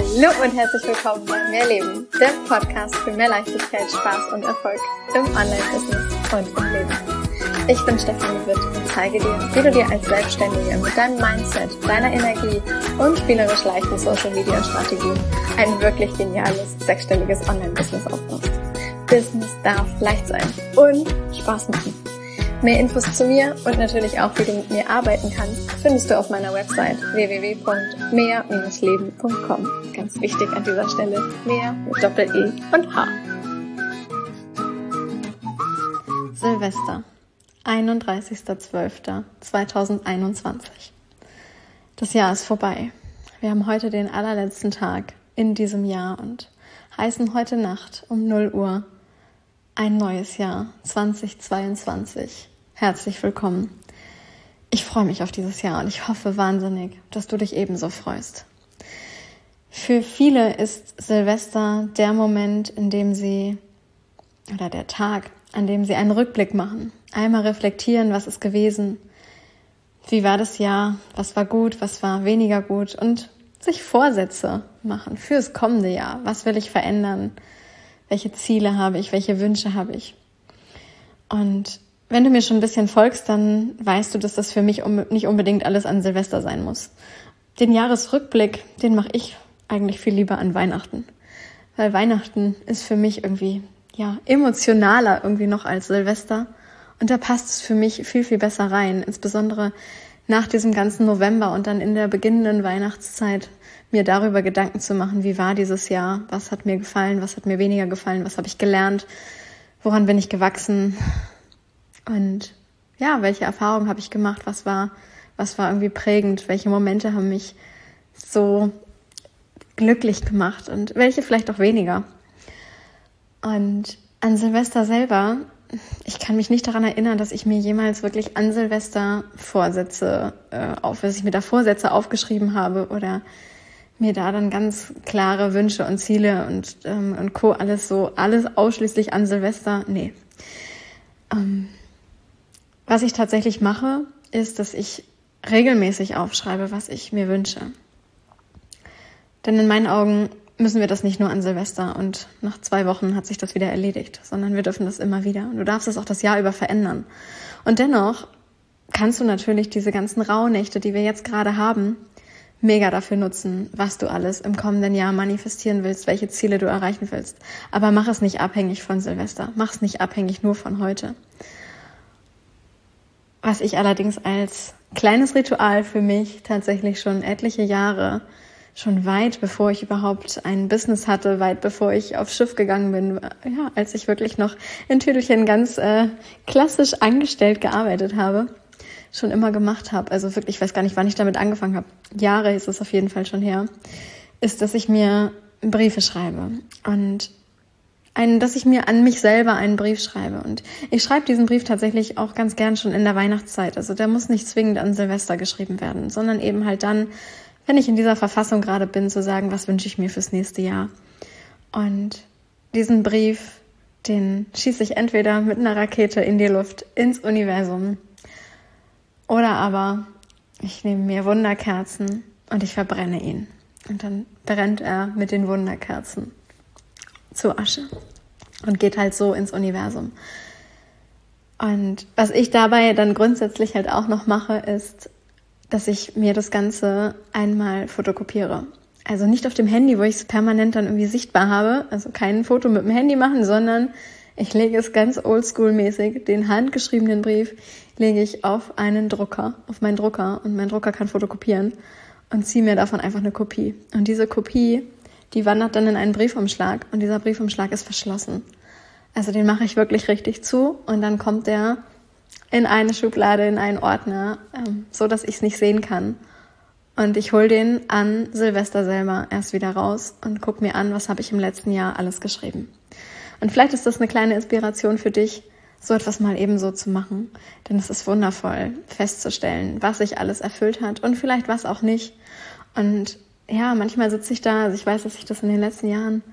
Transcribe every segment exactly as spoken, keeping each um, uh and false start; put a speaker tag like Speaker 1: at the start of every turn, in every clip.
Speaker 1: Hallo und herzlich willkommen bei Mehr Leben, dem Podcast für mehr Leichtigkeit, Spaß und Erfolg im Online-Business und im Leben. Ich bin Stefanie Witt und zeige dir, wie du dir als Selbstständige mit deinem Mindset, deiner Energie und spielerisch leichten Social-Media-Strategien ein wirklich geniales, sechsstelliges Online-Business aufbaust. Business darf leicht sein und Spaß machen. Mehr Infos zu mir und natürlich auch, wie du mit mir arbeiten kannst, findest du auf meiner Website w w w punkt mehr Bindestrich leben punkt com. Ganz wichtig an dieser Stelle, mehr mit Doppel-E und H. Silvester, einunddreißigster zwölfter zweitausendeinundzwanzig. Das Jahr ist vorbei. Wir haben heute den allerletzten Tag in diesem Jahr und heißen heute Nacht um null Uhr ein neues Jahr zweitausendzweiundzwanzig. Herzlich willkommen. Ich freue mich auf dieses Jahr und ich hoffe wahnsinnig, dass du dich ebenso freust. Für viele ist Silvester der Moment, in dem sie, oder der Tag, an dem sie einen Rückblick machen. Einmal reflektieren, was ist gewesen, wie war das Jahr, was war gut, was war weniger gut und sich Vorsätze machen fürs kommende Jahr. Was will ich verändern? Welche Ziele habe ich? Welche Wünsche habe ich? Und wenn du mir schon ein bisschen folgst, dann weißt du, dass das für mich nicht unbedingt alles an Silvester sein muss. Den Jahresrückblick, den mache ich eigentlich viel lieber an Weihnachten. Weil Weihnachten ist für mich irgendwie ja emotionaler irgendwie noch als Silvester. Und da passt es für mich viel, viel besser rein. Insbesondere nach diesem ganzen November und dann in der beginnenden Weihnachtszeit mir darüber Gedanken zu machen, wie war dieses Jahr, was hat mir gefallen, was hat mir weniger gefallen, was habe ich gelernt, woran bin ich gewachsen und ja, welche Erfahrungen habe ich gemacht, was war, was war irgendwie prägend, welche Momente haben mich so glücklich gemacht und welche vielleicht auch weniger. Und an Silvester selber, ich kann mich nicht daran erinnern, dass ich mir jemals wirklich an Silvester Vorsätze, äh, auf, dass ich mir da Vorsätze aufgeschrieben habe oder mir da dann ganz klare Wünsche und Ziele und, ähm, und Co. alles so, alles ausschließlich an Silvester, nee. Ähm, was ich tatsächlich mache, ist, dass ich regelmäßig aufschreibe, was ich mir wünsche. Denn in meinen Augen müssen wir das nicht nur an Silvester und nach zwei Wochen hat sich das wieder erledigt, sondern wir dürfen das immer wieder. Und du darfst es auch das Jahr über verändern. Und dennoch kannst du natürlich diese ganzen Rauhnächte, die wir jetzt gerade haben, mega dafür nutzen, was du alles im kommenden Jahr manifestieren willst, welche Ziele du erreichen willst. Aber mach es nicht abhängig von Silvester. Mach es nicht abhängig nur von heute. Was ich allerdings als kleines Ritual für mich tatsächlich schon etliche Jahre, schon weit bevor ich überhaupt ein Business hatte, weit bevor ich aufs Schiff gegangen bin, ja, als ich wirklich noch in Tüdelchen ganz äh, klassisch angestellt gearbeitet habe, schon immer gemacht habe, also wirklich, ich weiß gar nicht, wann ich damit angefangen habe, Jahre ist es auf jeden Fall schon her, ist, dass ich mir Briefe schreibe und ein, dass ich mir an mich selber einen Brief schreibe. Und ich schreibe diesen Brief tatsächlich auch ganz gern schon in der Weihnachtszeit. Also der muss nicht zwingend an Silvester geschrieben werden, sondern eben halt dann, wenn ich in dieser Verfassung gerade bin, zu sagen, was wünsche ich mir fürs nächste Jahr. Und diesen Brief, den schieße ich entweder mit einer Rakete in die Luft, ins Universum, oder aber ich nehme mir Wunderkerzen und ich verbrenne ihn. Und dann brennt er mit den Wunderkerzen zu Asche und geht halt so ins Universum. Und was ich dabei dann grundsätzlich halt auch noch mache, ist, dass ich mir das Ganze einmal fotokopiere. Also nicht auf dem Handy, wo ich es permanent dann irgendwie sichtbar habe, also kein Foto mit dem Handy machen, sondern ich lege es ganz oldschool-mäßig, den handgeschriebenen Brief lege ich auf einen Drucker, auf meinen Drucker und mein Drucker kann fotokopieren und ziehe mir davon einfach eine Kopie. Und diese Kopie, die wandert dann in einen Briefumschlag und dieser Briefumschlag ist verschlossen. Also den mache ich wirklich richtig zu und dann kommt der in eine Schublade, in einen Ordner, ähm, so dass ich es nicht sehen kann. Und ich hole den an Silvester selber erst wieder raus und gucke mir an, was habe ich im letzten Jahr alles geschrieben. Und vielleicht ist das eine kleine Inspiration für dich, so etwas mal ebenso zu machen. Denn es ist wundervoll, festzustellen, was sich alles erfüllt hat und vielleicht was auch nicht. Und ja, manchmal sitze ich da, also ich weiß, dass ich das in den letzten Jahren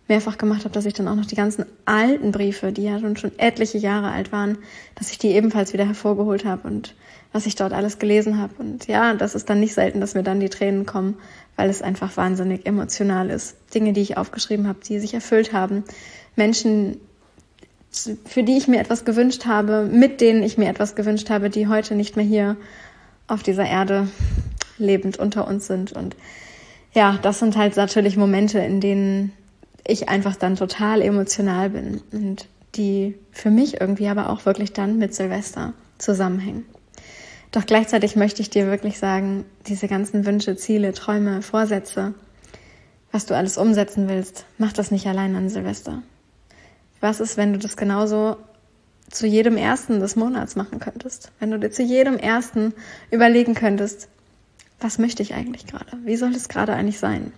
Speaker 1: mehrfach gemacht habe, dass ich dann auch noch die ganzen alten Briefe, die ja schon, schon etliche Jahre alt waren, dass ich die ebenfalls wieder hervorgeholt habe und was ich dort alles gelesen habe. Und ja, das ist dann nicht selten, dass mir dann die Tränen kommen, weil es einfach wahnsinnig emotional ist. Dinge, die ich aufgeschrieben habe, die sich erfüllt haben. Menschen, für die ich mir etwas gewünscht habe, mit denen ich mir etwas gewünscht habe, die heute nicht mehr hier auf dieser Erde lebend unter uns sind. Und ja, das sind halt natürlich Momente, in denen ich einfach dann total emotional bin und die für mich irgendwie aber auch wirklich dann mit Silvester zusammenhängen. Doch gleichzeitig möchte ich dir wirklich sagen, diese ganzen Wünsche, Ziele, Träume, Vorsätze, was du alles umsetzen willst, mach das nicht allein an Silvester. Was ist, wenn du das genauso zu jedem ersten des Monats machen könntest? Wenn du dir zu jedem ersten überlegen könntest, was möchte ich eigentlich gerade? Wie soll es gerade eigentlich sein?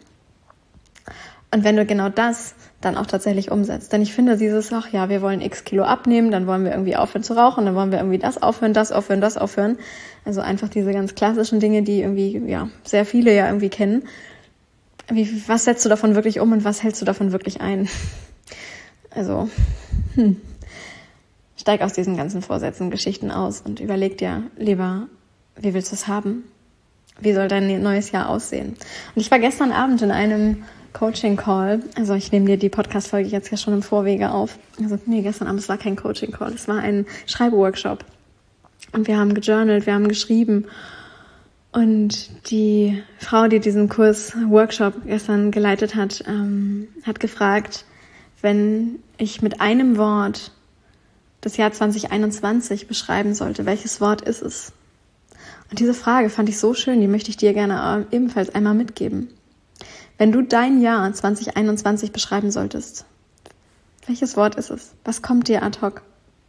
Speaker 1: Und wenn du genau das dann auch tatsächlich umsetzt. Denn ich finde dieses, ach ja, wir wollen x Kilo abnehmen, dann wollen wir irgendwie aufhören zu rauchen, dann wollen wir irgendwie das aufhören, das aufhören, das aufhören. Also einfach diese ganz klassischen Dinge, die irgendwie, ja, sehr viele ja irgendwie kennen. Wie, was setzt du davon wirklich um und was hältst du davon wirklich ein? Also, hm. Steig aus diesen ganzen Vorsätzen, Geschichten aus und überleg dir lieber, wie willst du es haben? Wie soll dein neues Jahr aussehen? Und ich war gestern Abend in einem Coaching-Call, also ich nehme dir die Podcast-Folge jetzt ja schon im Vorwege auf. Also nee, gestern Abend, es war kein Coaching-Call, es war ein Schreibworkshop. Und wir haben gejournalt, wir haben geschrieben. Und die Frau, die diesen Kurs, Workshop gestern geleitet hat, ähm, hat gefragt, wenn ich mit einem Wort das Jahr zwanzig einundzwanzig beschreiben sollte, welches Wort ist es? Und diese Frage fand ich so schön, die möchte ich dir gerne ebenfalls einmal mitgeben. Wenn du dein Jahr zwanzig einundzwanzig beschreiben solltest, welches Wort ist es? Was kommt dir ad hoc?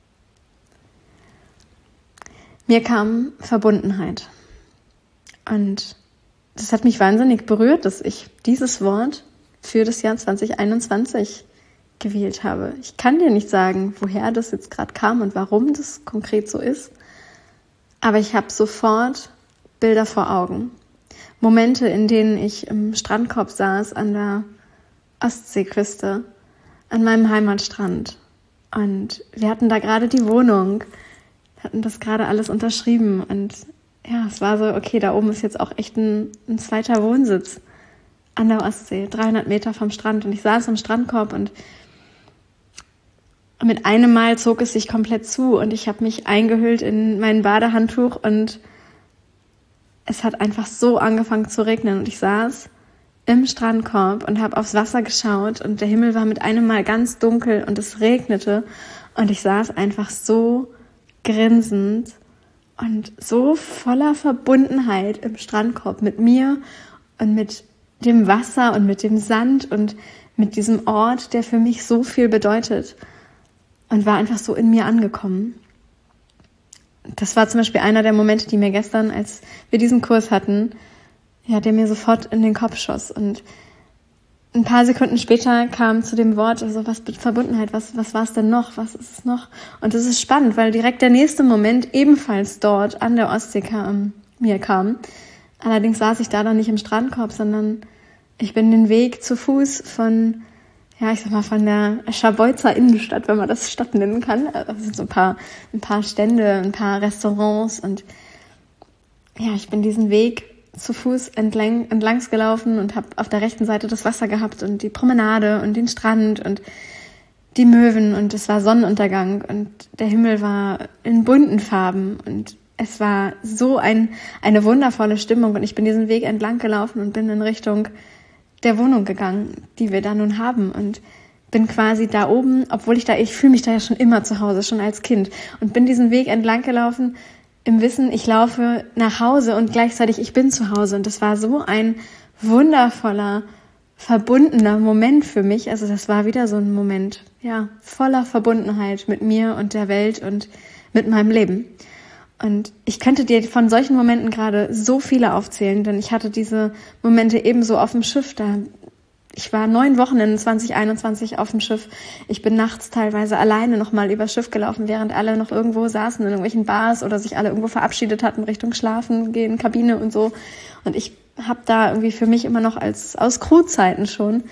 Speaker 1: Mir kam Verbundenheit. Und das hat mich wahnsinnig berührt, dass ich dieses Wort für das Jahr zwanzig einundzwanzig gewählt habe. Ich kann dir nicht sagen, woher das jetzt gerade kam und warum das konkret so ist. Aber ich habe sofort Bilder vor Augen. Momente, in denen ich im Strandkorb saß, an der Ostseeküste, an meinem Heimatstrand. Und wir hatten da gerade die Wohnung, hatten das gerade alles unterschrieben. Und ja, es war so, okay, da oben ist jetzt auch echt ein, ein zweiter Wohnsitz an der Ostsee, dreihundert Meter vom Strand. Und ich saß im Strandkorb und mit einem Mal zog es sich komplett zu und ich habe mich eingehüllt in mein Badehandtuch und es hat einfach so angefangen zu regnen und ich saß im Strandkorb und habe aufs Wasser geschaut und der Himmel war mit einem Mal ganz dunkel und es regnete und ich saß einfach so grinsend und so voller Verbundenheit im Strandkorb mit mir und mit dem Wasser und mit dem Sand und mit diesem Ort, der für mich so viel bedeutet. Und war einfach so in mir angekommen. Das war zum Beispiel einer der Momente, die mir gestern, als wir diesen Kurs hatten, ja, der mir sofort in den Kopf schoss. Und ein paar Sekunden später kam zu dem Wort, also was mit Verbundenheit, was, was war es denn noch, was ist es noch? Und das ist spannend, weil direkt der nächste Moment ebenfalls dort an der Ostsee kam, mir kam. Allerdings saß ich da dann nicht im Strandkorb, sondern ich bin den Weg zu Fuß von ja, ich sag mal, von der Scharbeutzer Innenstadt, wenn man das Stadt nennen kann. Also es sind so ein paar, ein paar Stände, ein paar Restaurants und ja, ich bin diesen Weg zu Fuß entlang, entlangs gelaufen und habe auf der rechten Seite das Wasser gehabt und die Promenade und den Strand und die Möwen und es war Sonnenuntergang und der Himmel war in bunten Farben und es war so ein, eine wundervolle Stimmung und ich bin diesen Weg entlang gelaufen und bin in Richtung der Wohnung gegangen, die wir da nun haben und bin quasi da oben, obwohl ich da, ich fühle mich da ja schon immer zu Hause, schon als Kind und bin diesen Weg entlang gelaufen im Wissen, ich laufe nach Hause und gleichzeitig ich bin zu Hause und das war so ein wundervoller, verbundener Moment für mich, also das war wieder so ein Moment, ja, voller Verbundenheit mit mir und der Welt und mit meinem Leben. Und ich könnte dir von solchen Momenten gerade so viele aufzählen, denn ich hatte diese Momente ebenso auf dem Schiff da. Ich war neun Wochen in zwanzig einundzwanzig auf dem Schiff. Ich bin nachts teilweise alleine nochmal übers Schiff gelaufen, während alle noch irgendwo saßen in irgendwelchen Bars oder sich alle irgendwo verabschiedet hatten Richtung Schlafen gehen, Kabine und so. Und ich habe da irgendwie für mich immer noch als aus Crewzeiten schon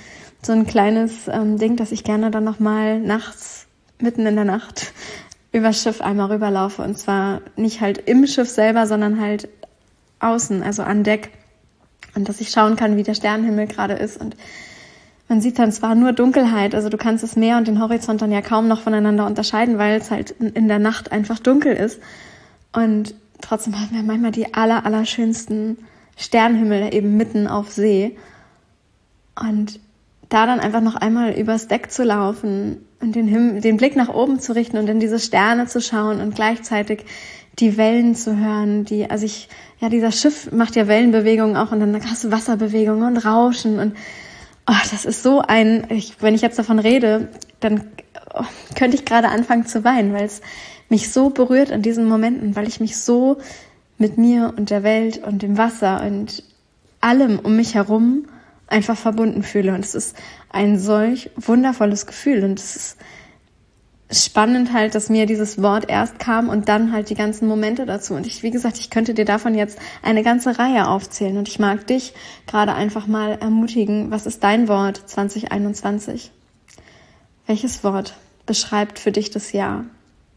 Speaker 1: so ein kleines ähm, Ding, dass ich gerne dann nochmal nachts, mitten in der Nacht, übers Schiff einmal rüberlaufe. Und zwar nicht halt im Schiff selber, sondern halt außen, also an Deck. Und dass ich schauen kann, wie der Sternenhimmel gerade ist. Und man sieht dann zwar nur Dunkelheit, also du kannst das Meer und den Horizont dann ja kaum noch voneinander unterscheiden, weil es halt in der Nacht einfach dunkel ist. Und trotzdem haben wir manchmal die aller, aller schönsten Sternenhimmel eben mitten auf See. Und da dann einfach noch einmal übers Deck zu laufen und den, Himmel, den Blick nach oben zu richten und in diese Sterne zu schauen und gleichzeitig die Wellen zu hören, die, also ich, ja, dieser Schiff macht ja Wellenbewegungen auch und dann hast du Wasserbewegungen und Rauschen und oh, das ist so ein, ich, wenn ich jetzt davon rede, dann oh, könnte ich gerade anfangen zu weinen, weil es mich so berührt in diesen Momenten, weil ich mich so mit mir und der Welt und dem Wasser und allem um mich herum einfach verbunden fühle. Und es ist ein solch wundervolles Gefühl. Und es ist spannend halt, dass mir dieses Wort erst kam und dann halt die ganzen Momente dazu. Und ich, wie gesagt, ich könnte dir davon jetzt eine ganze Reihe aufzählen. Und ich mag dich gerade einfach mal ermutigen. Was ist dein Wort zwanzig einundzwanzig? Welches Wort beschreibt für dich das Jahr?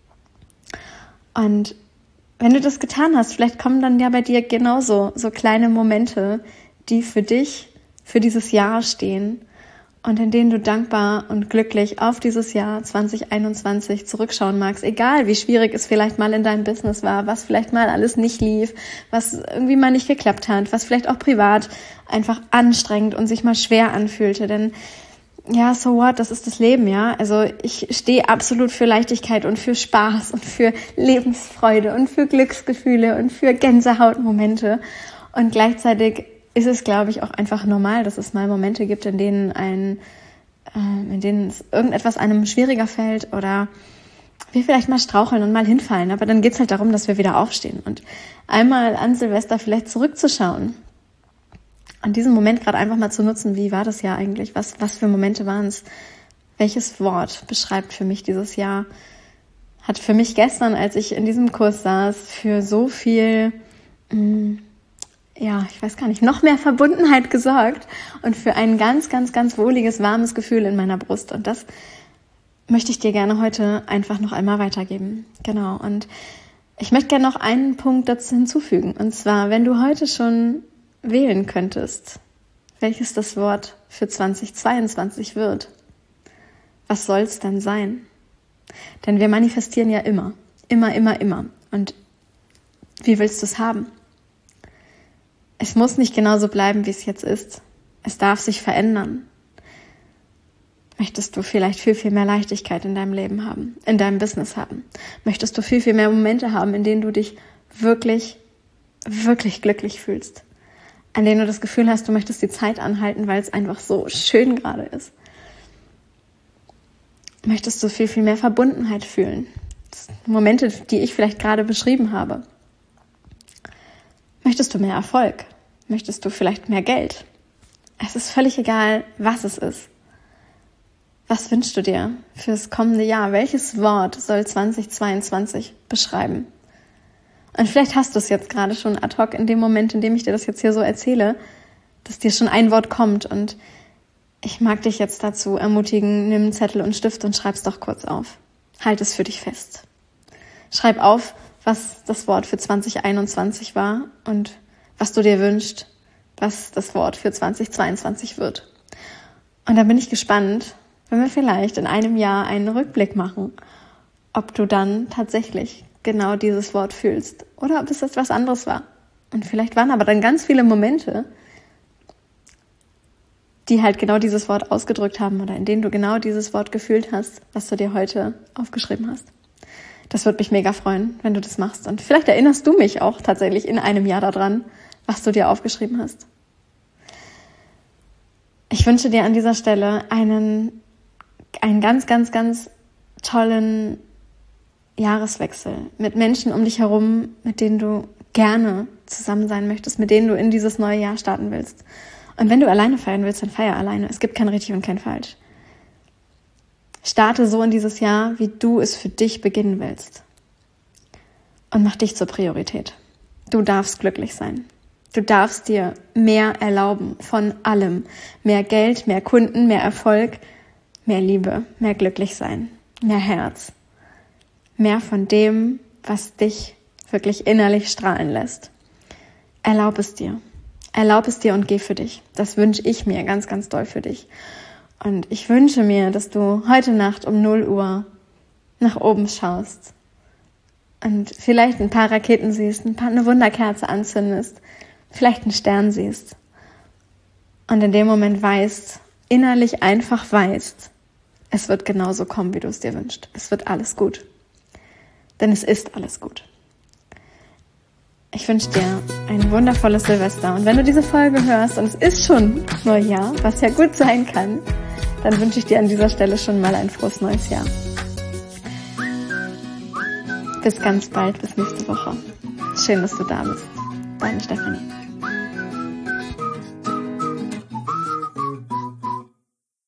Speaker 1: Und wenn du das getan hast, vielleicht kommen dann ja bei dir genauso so kleine Momente, die für dich für dieses Jahr stehen und in denen du dankbar und glücklich auf dieses Jahr zwanzig einundzwanzig zurückschauen magst, egal wie schwierig es vielleicht mal in deinem Business war, was vielleicht mal alles nicht lief, was irgendwie mal nicht geklappt hat, was vielleicht auch privat einfach anstrengend und sich mal schwer anfühlte, denn ja, so what, das ist das Leben, ja. Also ich stehe absolut für Leichtigkeit und für Spaß und für Lebensfreude und für Glücksgefühle und für Gänsehautmomente und gleichzeitig ist es, glaube ich, auch einfach normal, dass es mal Momente gibt, in denen ein, äh, in denen es irgendetwas einem schwieriger fällt oder wir vielleicht mal straucheln und mal hinfallen. Aber dann geht's halt darum, dass wir wieder aufstehen und einmal an Silvester vielleicht zurückzuschauen. An diesem Moment gerade einfach mal zu nutzen, wie war das Jahr eigentlich? Was, was für Momente waren es? Welches Wort beschreibt für mich dieses Jahr? Hat für mich gestern, als ich in diesem Kurs saß, für so viel, mh, ja, ich weiß gar nicht, noch mehr Verbundenheit gesorgt und für ein ganz, ganz, ganz wohliges, warmes Gefühl in meiner Brust. Und das möchte ich dir gerne heute einfach noch einmal weitergeben. Genau. Und ich möchte gerne noch einen Punkt dazu hinzufügen. Und zwar, wenn du heute schon wählen könntest, welches das Wort für zwanzig zweiundzwanzig wird, was soll es dann sein? Denn wir manifestieren ja immer, immer, immer, immer. Und wie willst du es haben? Es muss nicht genauso bleiben, wie es jetzt ist. Es darf sich verändern. Möchtest du vielleicht viel, viel mehr Leichtigkeit in deinem Leben haben, in deinem Business haben? Möchtest du viel, viel mehr Momente haben, in denen du dich wirklich, wirklich glücklich fühlst? An denen du das Gefühl hast, du möchtest die Zeit anhalten, weil es einfach so schön gerade ist. Möchtest du viel, viel mehr Verbundenheit fühlen? Das sind Momente, die ich vielleicht gerade beschrieben habe. Möchtest du mehr Erfolg? Möchtest du vielleicht mehr Geld? Es ist völlig egal, was es ist. Was wünschst du dir fürs kommende Jahr? Welches Wort soll zwanzig zweiundzwanzig beschreiben? Und vielleicht hast du es jetzt gerade schon ad hoc in dem Moment, in dem ich dir das jetzt hier so erzähle, dass dir schon ein Wort kommt. Und ich mag dich jetzt dazu ermutigen, nimm einen Zettel und Stift und schreib's doch kurz auf. Halt es für dich fest. Schreib auf, was das Wort für zwanzig einundzwanzig war und was du dir wünschst, was das Wort für zwanzig zweiundzwanzig wird. Und dann bin ich gespannt, wenn wir vielleicht in einem Jahr einen Rückblick machen, ob du dann tatsächlich genau dieses Wort fühlst oder ob es etwas anderes war. Und vielleicht waren aber dann ganz viele Momente, die halt genau dieses Wort ausgedrückt haben oder in denen du genau dieses Wort gefühlt hast, was du dir heute aufgeschrieben hast. Das würde mich mega freuen, wenn du das machst. Und vielleicht erinnerst du mich auch tatsächlich in einem Jahr daran, was du dir aufgeschrieben hast. Ich wünsche dir an dieser Stelle einen, einen ganz, ganz, ganz tollen Jahreswechsel mit Menschen um dich herum, mit denen du gerne zusammen sein möchtest, mit denen du in dieses neue Jahr starten willst. Und wenn du alleine feiern willst, dann feier alleine. Es gibt kein richtig und kein falsch. Starte so in dieses Jahr, wie du es für dich beginnen willst. Und mach dich zur Priorität. Du darfst glücklich sein. Du darfst dir mehr erlauben von allem. Mehr Geld, mehr Kunden, mehr Erfolg, mehr Liebe, mehr Glücklichsein, mehr Herz. Mehr von dem, was dich wirklich innerlich strahlen lässt. Erlaub es dir. Erlaub es dir und geh für dich. Das wünsche ich mir ganz, ganz doll für dich. Und ich wünsche mir, dass du heute Nacht um null Uhr nach oben schaust und vielleicht ein paar Raketen siehst, ein paar, eine Wunderkerze anzündest, vielleicht einen Stern siehst und in dem Moment weißt, innerlich einfach weißt, es wird genauso kommen, wie du es dir wünschst. Es wird alles gut. Denn es ist alles gut. Ich wünsche dir ein wundervolles Silvester. Und wenn du diese Folge hörst und es ist schon Neujahr, was ja gut sein kann, dann wünsche ich dir an dieser Stelle schon mal ein frohes neues Jahr. Bis ganz bald, bis nächste Woche. Schön, dass du da bist. Deine Stefanie.